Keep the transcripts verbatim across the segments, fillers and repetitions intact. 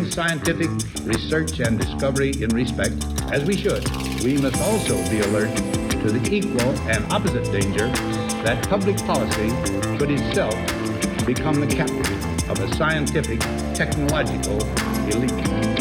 scientific research and discovery in respect, as we should, we must also be alert to the equal and opposite danger that public policy should itself become the captive of a scientific, technological elite.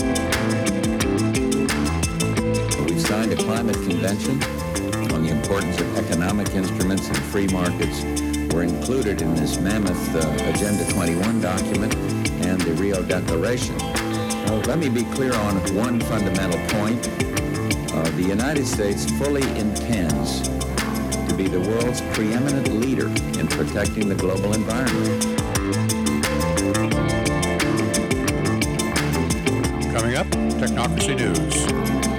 We've signed a climate convention on the importance of economic instruments and free markets. Were included in this mammoth uh, Agenda twenty-one document and the Rio Declaration. Now, let me be clear on one fundamental point. Uh, the United States fully intends to be the world's preeminent leader in protecting the global environment. Coming up, Technocracy News.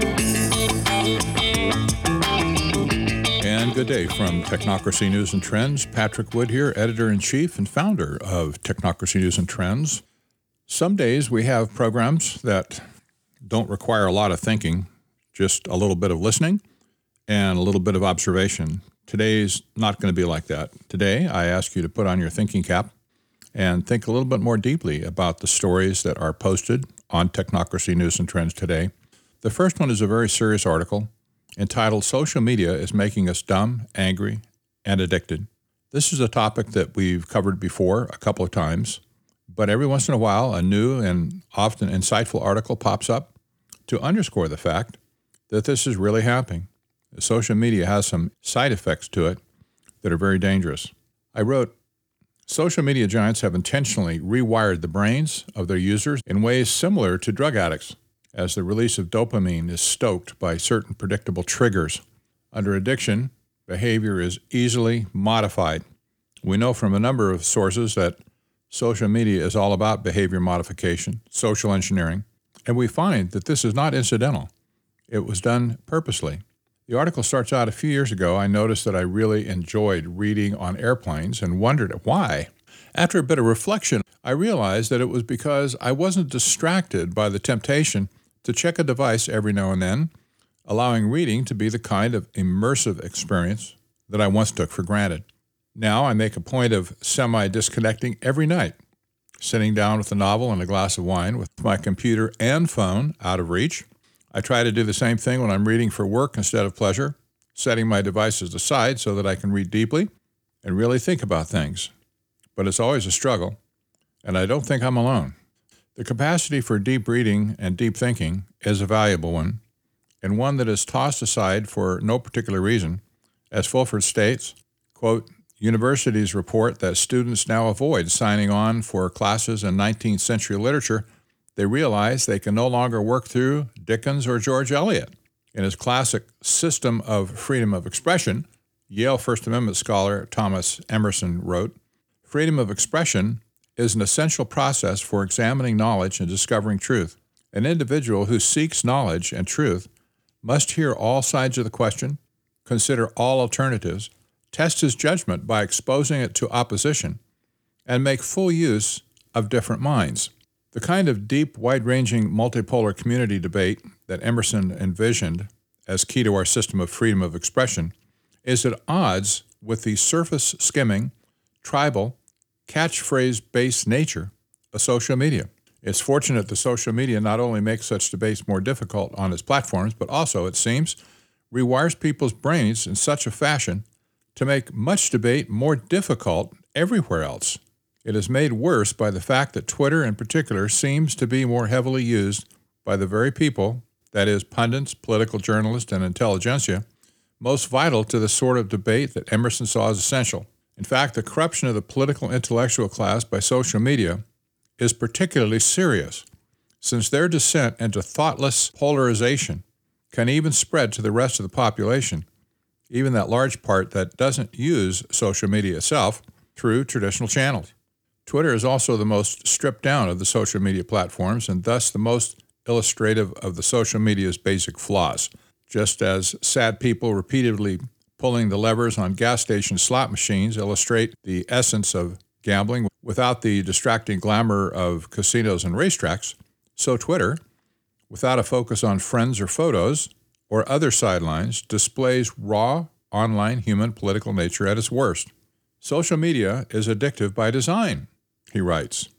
And good day from Technocracy News and Trends. Patrick Wood here, editor-in-chief and founder of Technocracy News and Trends. Some days we have programs that don't require a lot of thinking, just a little bit of listening and a little bit of observation. Today's not going to be like that. Today, I ask you to put on your thinking cap and think a little bit more deeply about the stories that are posted on Technocracy News and Trends today. The first one is a very serious article entitled Social Media is Making Us Dumb, Angry, and Addicted. This is a topic that we've covered before a couple of times, but every once in a while a new and often insightful article pops up to underscore the fact that this is really happening. Social media has some side effects to it that are very dangerous. I wrote, social media giants have intentionally rewired the brains of their users in ways similar to drug addicts, as the release of dopamine is stoked by certain predictable triggers. Under addiction, behavior is easily modified. We know from a number of sources that social media is all about behavior modification, social engineering, and we find that this is not incidental. It was done purposely. The article starts out a few years ago. I noticed that I really enjoyed reading on airplanes and wondered why. After a bit of reflection, I realized that it was because I wasn't distracted by the temptation to check a device every now and then, allowing reading to be the kind of immersive experience that I once took for granted. Now I make a point of semi-disconnecting every night, sitting down with a novel and a glass of wine with my computer and phone out of reach. I try to do the same thing when I'm reading for work instead of pleasure, setting my devices aside so that I can read deeply and really think about things. But it's always a struggle, and I don't think I'm alone. The capacity for deep reading and deep thinking is a valuable one, and one that is tossed aside for no particular reason. As Fulford states, quote, universities report that students now avoid signing on for classes in nineteenth century literature. They realize they can no longer work through Dickens or George Eliot. In his classic System of Freedom of Expression, Yale First Amendment scholar Thomas Emerson wrote, freedom of expression is an essential process for examining knowledge and discovering truth. An individual who seeks knowledge and truth must hear all sides of the question, consider all alternatives, test his judgment by exposing it to opposition, and make full use of different minds. The kind of deep, wide-ranging, multipolar community debate that Emerson envisioned as key to our system of freedom of expression is at odds with the surface-skimming, tribal, catchphrase-based nature of social media. It's fortunate that social media not only makes such debates more difficult on its platforms, but also, it seems, rewires people's brains in such a fashion to make much debate more difficult everywhere else. It is made worse by the fact that Twitter in particular seems to be more heavily used by the very people, that is, pundits, political journalists, and intelligentsia, most vital to the sort of debate that Emerson saw as essential. In fact, the corruption of the political intellectual class by social media is particularly serious, since their descent into thoughtless polarization can even spread to the rest of the population, even that large part that doesn't use social media itself through traditional channels. Twitter is also the most stripped down of the social media platforms and thus the most illustrative of the social media's basic flaws. Just as sad people repeatedly pulling the levers on gas station slot machines illustrate the essence of gambling without the distracting glamour of casinos and racetracks, so Twitter, without a focus on friends or photos or other sidelines, displays raw online human political nature at its worst. Social media is addictive by design, he writes.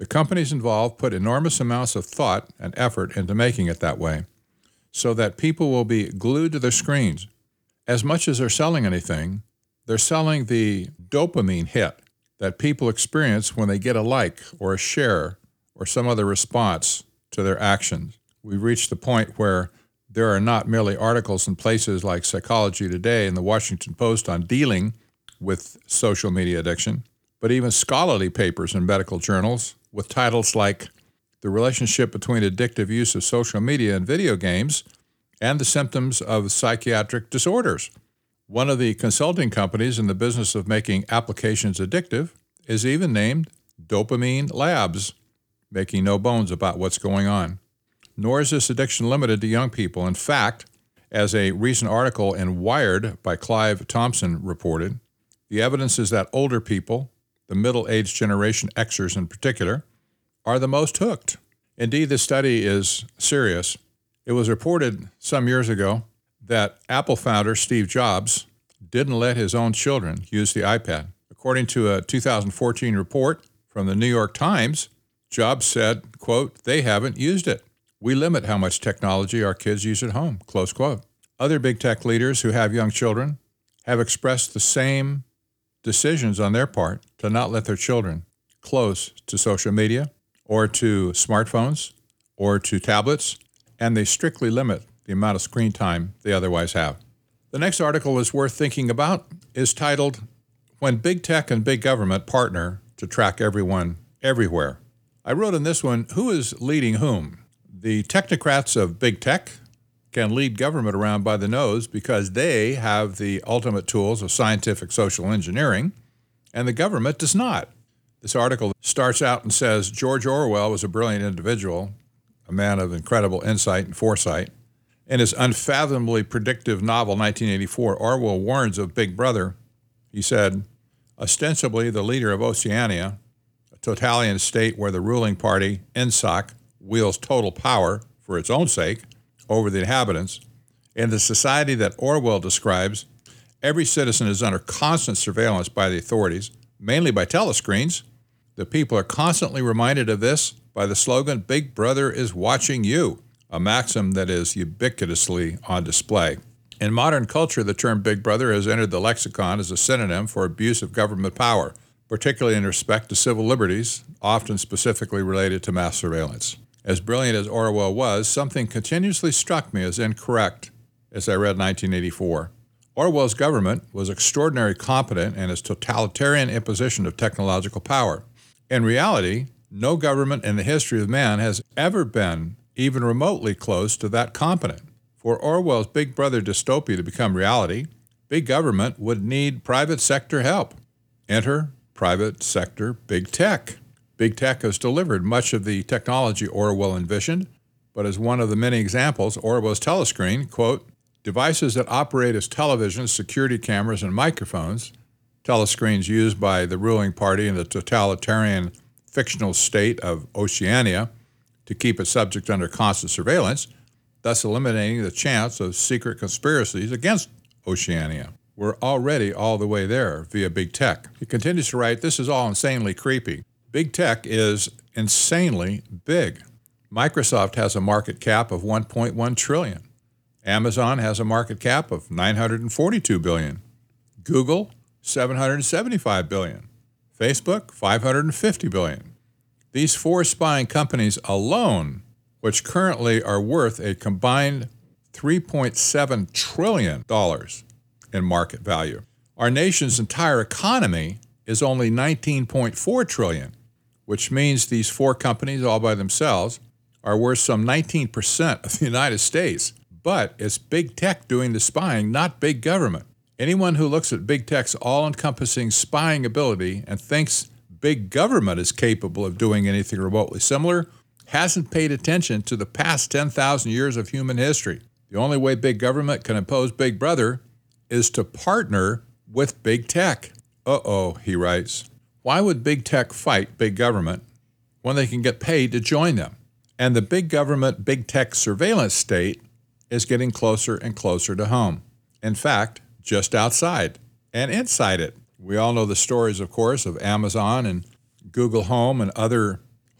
The companies involved put enormous amounts of thought and effort into making it that way, so that people will be glued to their screens. As much as they're selling anything, they're selling the dopamine hit that people experience when they get a like or a share or some other response to their actions. We've reached the point where there are not merely articles in places like Psychology Today and the Washington Post on dealing with social media addiction, but even scholarly papers in medical journals with titles like The Relationship Between Addictive Use of Social Media and Video Games and the Symptoms of Psychiatric Disorders. One of the consulting companies in the business of making applications addictive is even named Dopamine Labs, making no bones about what's going on. Nor is this addiction limited to young people. In fact, as a recent article in Wired by Clive Thompson reported, the evidence is that older people, the middle-aged generation Xers in particular, are the most hooked. Indeed, this study is serious. It was reported some years ago that Apple founder Steve Jobs didn't let his own children use the iPad. According to a two thousand fourteen report from the New York Times, Jobs said, quote, "They haven't used it. We limit how much technology our kids use at home," close quote. Other big tech leaders who have young children have expressed the same decisions on their part to not let their children close to social media or to smartphones or to tablets, and they strictly limit the amount of screen time they otherwise have. The next article is worth thinking about is titled, When Big Tech and Big Government Partner to Track Everyone Everywhere. I wrote in this one, who is leading whom? The technocrats of big tech can lead government around by the nose because they have the ultimate tools of scientific social engineering, and the government does not. This article starts out and says, George Orwell was a brilliant individual, a man of incredible insight and foresight. In his unfathomably predictive novel, nineteen eighty-four, Orwell warns of Big Brother. He said, ostensibly the leader of Oceania, a totalitarian state where the ruling party, N S O C, wields total power for its own sake over the inhabitants, in the society that Orwell describes, every citizen is under constant surveillance by the authorities, mainly by telescreens. The people are constantly reminded of this by the slogan, Big Brother is watching you, a maxim that is ubiquitously on display. In modern culture, the term Big Brother has entered the lexicon as a synonym for abuse of government power, particularly in respect to civil liberties, often specifically related to mass surveillance. As brilliant as Orwell was, something continuously struck me as incorrect as I read nineteen eighty-four. Orwell's government was extraordinarily competent in its totalitarian imposition of technological power. In reality, no government in the history of man has ever been even remotely close to that competent. For Orwell's Big Brother dystopia to become reality, big government would need private sector help. Enter private sector big tech. Big tech has delivered much of the technology Orwell envisioned, but as one of the many examples, Orwell's telescreen, quote, devices that operate as televisions, security cameras, and microphones, telescreens used by the ruling party in the totalitarian fictional state of Oceania to keep its subject under constant surveillance, thus eliminating the chance of secret conspiracies against Oceania. We're already all the way there via big tech. He continues to write, this is all insanely creepy. Big tech is insanely big. Microsoft has a market cap of one point one trillion dollars. Amazon has a market cap of nine hundred forty-two billion dollars. Google, seven hundred seventy-five billion dollars. Facebook, five hundred fifty billion dollars. These four spying companies alone, which currently are worth a combined three point seven trillion dollars in market value. Our nation's entire economy is only nineteen point four trillion dollars, which means these four companies all by themselves are worth some nineteen percent of the United States. But it's big tech doing the spying, not big government. Anyone who looks at big tech's all-encompassing spying ability and thinks big government is capable of doing anything remotely similar hasn't paid attention to the past ten thousand years of human history. The only way big government can impose Big Brother is to partner with big tech. Uh-oh, he writes. Why would big tech fight big government when they can get paid to join them? And the big government, big tech surveillance state is getting closer and closer to home. In fact, just outside and inside it. We all know the stories, of course, of Amazon and Google Home and other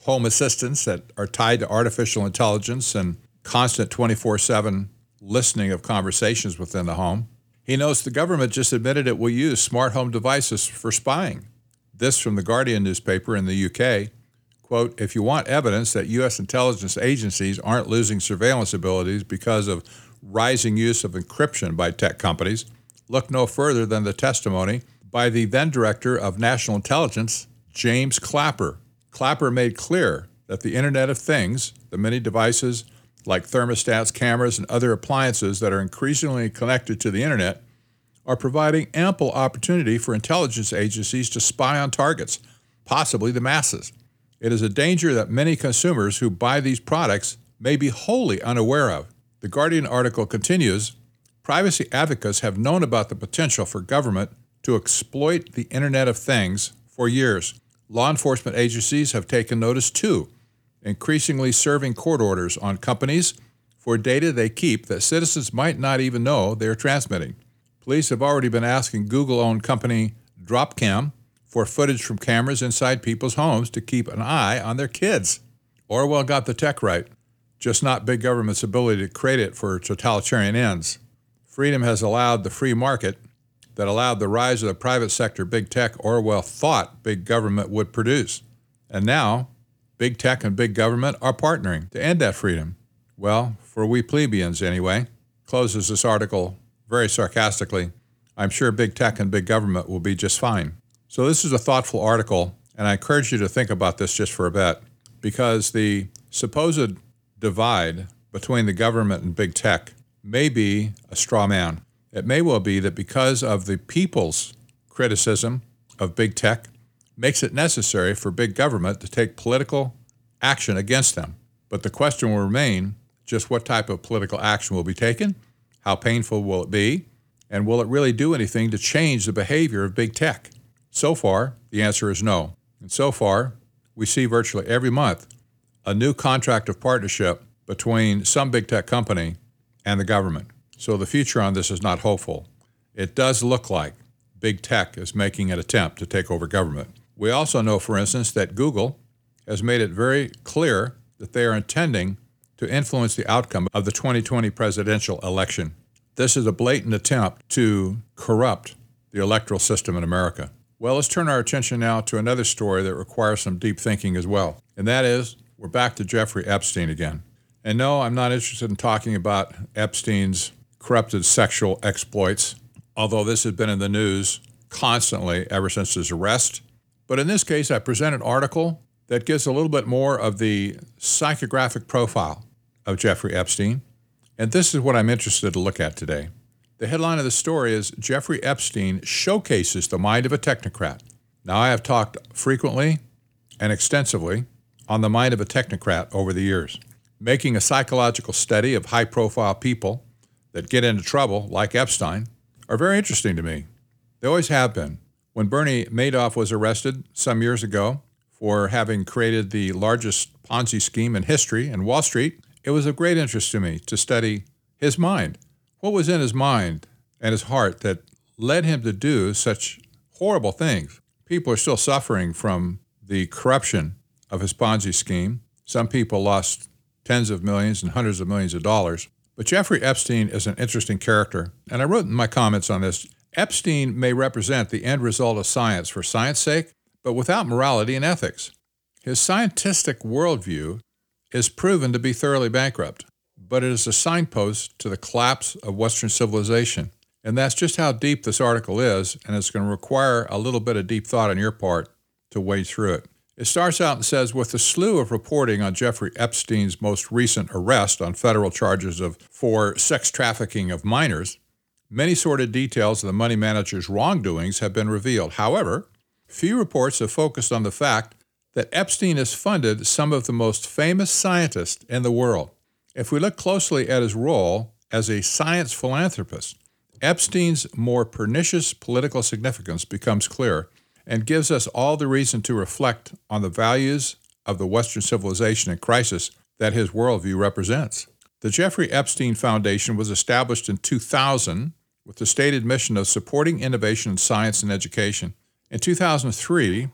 home assistants that are tied to artificial intelligence and constant twenty-four seven listening of conversations within the home. He knows the government just admitted it will use smart home devices for spying. This from the Guardian newspaper in the U K. Quote, if you want evidence that U S intelligence agencies aren't losing surveillance abilities because of rising use of encryption by tech companies, look no further than the testimony by the then director of national intelligence, James Clapper. Clapper made clear that the Internet of Things, the many devices like thermostats, cameras, and other appliances that are increasingly connected to the Internet, are providing ample opportunity for intelligence agencies to spy on targets, possibly the masses. It is a danger that many consumers who buy these products may be wholly unaware of. The Guardian article continues, privacy advocates have known about the potential for government to exploit the Internet of Things for years. Law enforcement agencies have taken notice too, increasingly serving court orders on companies for data they keep that citizens might not even know they're transmitting. Police have already been asking Google-owned company Dropcam for footage from cameras inside people's homes to keep an eye on their kids. Orwell got the tech right, just not big government's ability to create it for totalitarian ends. Freedom has allowed the free market that allowed the rise of the private sector big tech Orwell thought big government would produce. And now, big tech and big government are partnering to end that freedom. Well, for we plebeians anyway. Closes this article very sarcastically. I'm sure big tech and big government will be just fine. So this is a thoughtful article, and I encourage you to think about this just for a bit, because the supposed divide between the government and big tech may be a straw man. It may well be that because of the people's criticism of big tech, makes it necessary for big government to take political action against them. But the question will remain just what type of political action will be taken, how painful will it be, and will it really do anything to change the behavior of big tech? So far, the answer is no. And so far, we see virtually every month a new contract of partnership between some big tech company and the government. So the future on this is not hopeful. It does look like big tech is making an attempt to take over government. We also know, for instance, that Google has made it very clear that they are intending to influence the outcome of the twenty twenty presidential election. This is a blatant attempt to corrupt the electoral system in America. Well, let's turn our attention now to another story that requires some deep thinking as well. And that is, we're back to Jeffrey Epstein again. And no, I'm not interested in talking about Epstein's corrupted sexual exploits, although this has been in the news constantly ever since his arrest. But in this case, I present an article that gives a little bit more of the psychographic profile of Jeffrey Epstein. And this is what I'm interested to look at today. The headline of the story is, Jeffrey Epstein showcases the mind of a technocrat. Now, I have talked frequently and extensively on the mind of a technocrat over the years. Making a psychological study of high-profile people that get into trouble, like Epstein, are very interesting to me. They always have been. When Bernie Madoff was arrested some years ago for having created the largest Ponzi scheme in history in Wall Street, it was of great interest to me to study his mind. What was in his mind and his heart that led him to do such horrible things? People are still suffering from the corruption of his Ponzi scheme. Some people lost tens of millions and hundreds of millions of dollars. But Jeffrey Epstein is an interesting character, and I wrote in my comments on this, Epstein may represent the end result of science for science sake, but without morality and ethics. His scientific worldview is proven to be thoroughly bankrupt, but it is a signpost to the collapse of Western civilization. And that's just how deep this article is, and it's going to require a little bit of deep thought on your part to wade through it. It starts out and says, with the slew of reporting on Jeffrey Epstein's most recent arrest on federal charges of for sex trafficking of minors, many sordid details of the money manager's wrongdoings have been revealed. However, few reports have focused on the fact that Epstein has funded some of the most famous scientists in the world. If we look closely at his role as a science philanthropist, Epstein's more pernicious political significance becomes clear and gives us all the reason to reflect on the values of the Western civilization in crisis that his worldview represents. The Jeffrey Epstein Foundation was established in two thousand with the stated mission of supporting innovation in science and education. In two thousand three,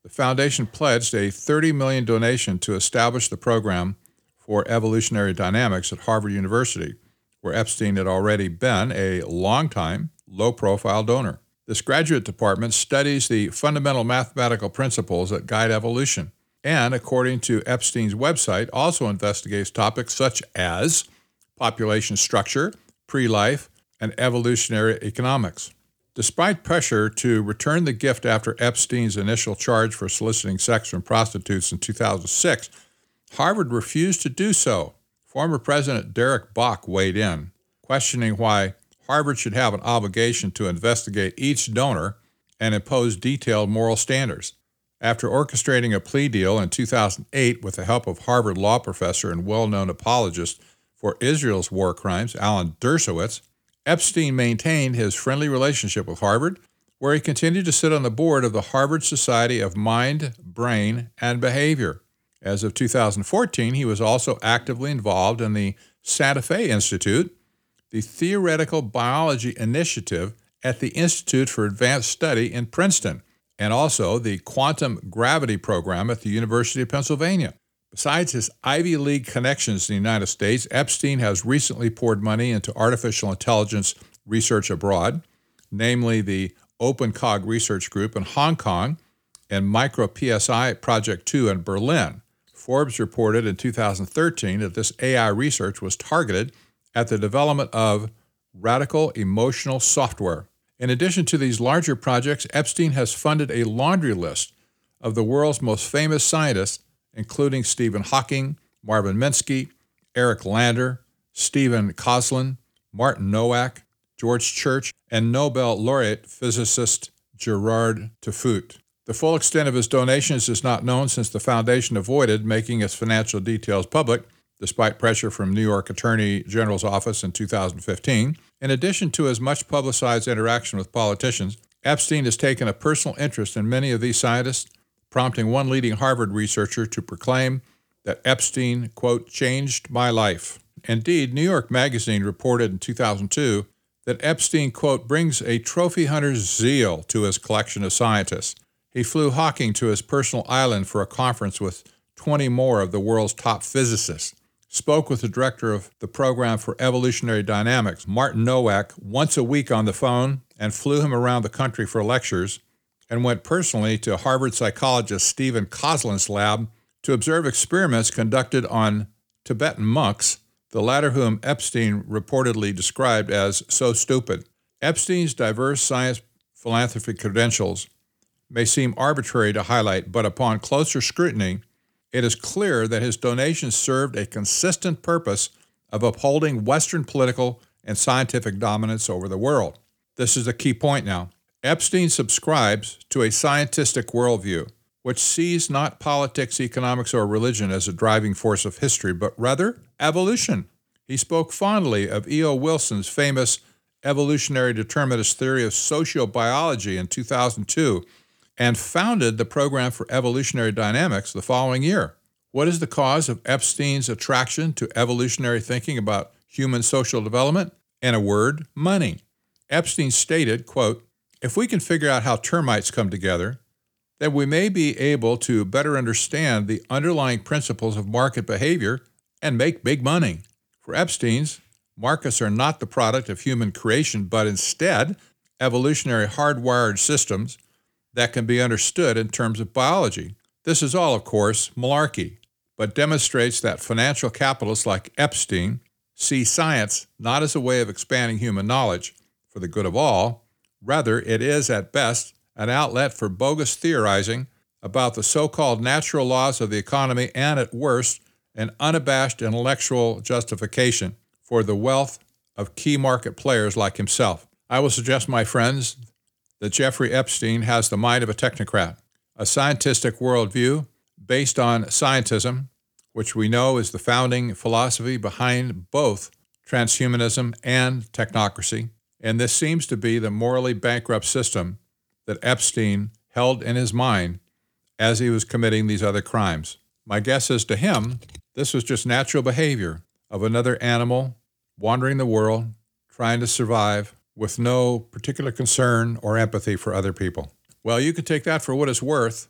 The foundation pledged a thirty million dollars donation to establish the program for evolutionary dynamics at Harvard University, where Epstein had already been a long-time, low-profile donor. This graduate department studies the fundamental mathematical principles that guide evolution, and according to Epstein's website, also investigates topics such as population structure, pre-life, and evolutionary economics. Despite pressure to return the gift after Epstein's initial charge for soliciting sex from prostitutes in two thousand six, Harvard refused to do so. Former President Derek Bok weighed in, questioning why Harvard should have an obligation to investigate each donor and impose detailed moral standards. After orchestrating a plea deal in two thousand eight with the help of Harvard law professor and well-known apologist for Israel's war crimes, Alan Dershowitz, Epstein maintained his friendly relationship with Harvard, where he continued to sit on the board of the Harvard Society of Mind, Brain, and Behavior. As of two thousand fourteen, he was also actively involved in the Santa Fe Institute, the Theoretical Biology Initiative at the Institute for Advanced Study in Princeton, and also the Quantum Gravity Program at the University of Pennsylvania. Besides his Ivy League connections in the United States, Epstein has recently poured money into artificial intelligence research abroad, namely the OpenCog Research Group in Hong Kong and MicroPSI Project two in Berlin. Forbes reported in two thousand thirteen that this A I research was targeted at the development of radical emotional software. In addition to these larger projects, Epstein has funded a laundry list of the world's most famous scientists, including Stephen Hawking, Marvin Minsky, Eric Lander, Stephen Kozlin, Martin Nowak, George Church, and Nobel laureate physicist Gerard Tafut. The full extent of his donations is not known since the foundation avoided making its financial details public, despite pressure from New York Attorney General's office in two thousand fifteen. In addition to his much-publicized interaction with politicians, Epstein has taken a personal interest in many of these scientists, prompting one leading Harvard researcher to proclaim that Epstein, quote, changed my life. Indeed, New York Magazine reported in two thousand two that Epstein, quote, brings a trophy hunter's zeal to his collection of scientists. He flew Hawking to his personal island for a conference with twenty more of the world's top physicists, spoke with the director of the program for evolutionary dynamics, Martin Nowak, once a week on the phone, and flew him around the country for lectures, and went personally to Harvard psychologist Stephen Kozlin's lab to observe experiments conducted on Tibetan monks, the latter whom Epstein reportedly described as so stupid. Epstein's diverse science philanthropy credentials may seem arbitrary to highlight, but upon closer scrutiny, it is clear that his donations served a consistent purpose of upholding Western political and scientific dominance over the world. This is a key point now. Epstein subscribes to a scientific worldview, which sees not politics, economics, or religion as a driving force of history, but rather evolution. He spoke fondly of E O Wilson's famous evolutionary determinist theory of sociobiology in two thousand two, and founded the program for evolutionary dynamics the following year. What is the cause of Epstein's attraction to evolutionary thinking about human social development? In a word, money. Epstein stated, quote, if we can figure out how termites come together, then we may be able to better understand the underlying principles of market behavior and make big money. For Epstein's, markets are not the product of human creation, but instead evolutionary hardwired systems that can be understood in terms of biology. This is all, of course, malarkey, but demonstrates that financial capitalists like Epstein see science not as a way of expanding human knowledge for the good of all. Rather, it is, at best, an outlet for bogus theorizing about the so-called natural laws of the economy and, at worst, an unabashed intellectual justification for the wealth of key market players like himself. I will suggest, my friends, that Jeffrey Epstein has the mind of a technocrat, a scientific worldview based on scientism, which we know is the founding philosophy behind both transhumanism and technocracy, and this seems to be the morally bankrupt system that Epstein held in his mind as he was committing these other crimes. My guess is to him, this was just natural behavior of another animal wandering the world, trying to survive, with no particular concern or empathy for other people. Well, you can take that for what it's worth,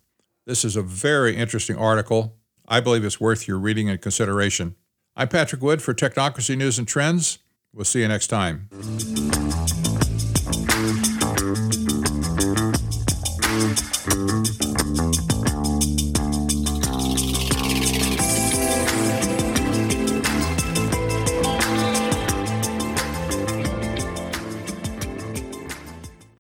This is a very interesting article. I believe it's worth your reading and consideration. I'm Patrick Wood for Technocracy News and Trends. We'll see you next time.